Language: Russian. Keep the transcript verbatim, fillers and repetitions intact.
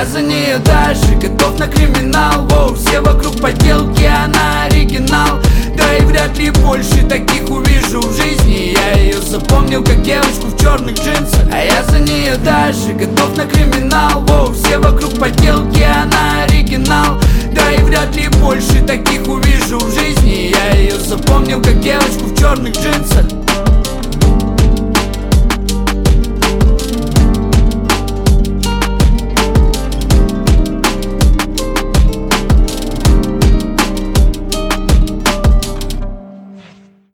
я за нее дальше готов на криминал. Воу, все вокруг подделки, она оригинал. Да и вряд ли больше таких увижу в жизни. Я ее запомнил как девочку в черных джинсах, а я за нее дальше готов на криминал. Воу, все вокруг подделки, она оригинал. Да и вряд ли больше таких увижу в жизни. Я ее запомнил как девочку в черных джинсах.